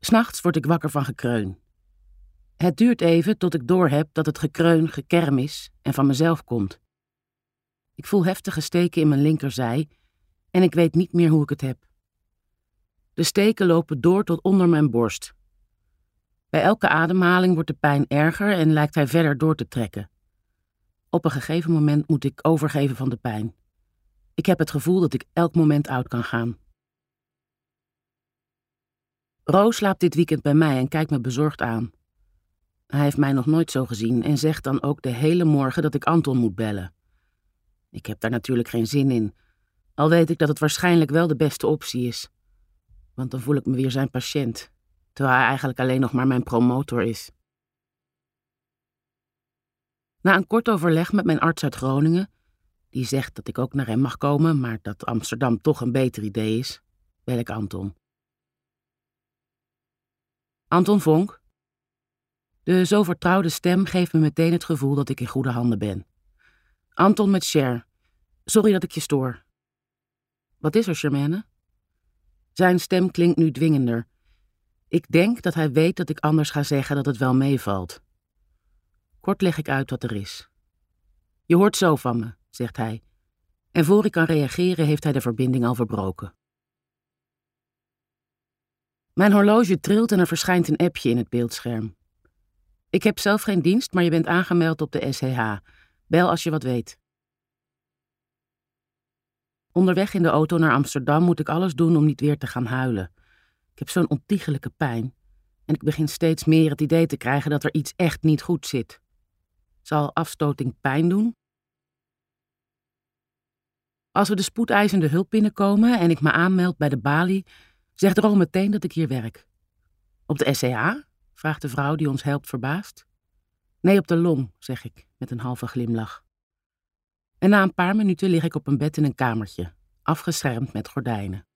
'Nachts word ik wakker van gekreun. Het duurt even tot ik doorheb dat het gekreun gekerm is en van mezelf komt. Ik voel heftige steken in mijn linkerzij en ik weet niet meer hoe ik het heb. De steken lopen door tot onder mijn borst. Bij elke ademhaling wordt de pijn erger en lijkt hij verder door te trekken. Op een gegeven moment moet ik overgeven van de pijn. Ik heb het gevoel dat ik elk moment oud kan gaan. Roos slaapt dit weekend bij mij en kijkt me bezorgd aan. Hij heeft mij nog nooit zo gezien en zegt dan ook de hele morgen dat ik Anton moet bellen. Ik heb daar natuurlijk geen zin in, al weet ik dat het waarschijnlijk wel de beste optie is. Want dan voel ik me weer zijn patiënt, terwijl hij eigenlijk alleen nog maar mijn promotor is. Na een kort overleg met mijn arts uit Groningen, die zegt dat ik ook naar hem mag komen, maar dat Amsterdam toch een beter idee is, bel ik Anton. Anton Vonk. De zo vertrouwde stem geeft me meteen het gevoel dat ik in goede handen ben. Anton met Cher. Sorry dat ik je stoor. Wat is er, Germaine? Zijn stem klinkt nu dwingender. Ik denk dat hij weet dat ik anders ga zeggen dat het wel meevalt. Kort leg ik uit wat er is. Je hoort zo van me, zegt hij. En voor ik kan reageren heeft hij de verbinding al verbroken. Mijn horloge trilt en er verschijnt een appje in het beeldscherm. Ik heb zelf geen dienst, maar je bent aangemeld op de SCH. Bel als je wat weet. Onderweg in de auto naar Amsterdam moet ik alles doen om niet weer te gaan huilen. Ik heb zo'n ontiegelijke pijn. En ik begin steeds meer het idee te krijgen dat er iets echt niet goed zit. Zal afstoting pijn doen? Als we de spoedeisende hulp binnenkomen en ik me aanmeld bij de balie, zegt er al meteen dat ik hier werk. Op de SCH? Vraagt de vrouw die ons helpt verbaasd. Nee, op de long, zeg ik met een halve glimlach. En na een paar minuten lig ik op een bed in een kamertje, afgeschermd met gordijnen.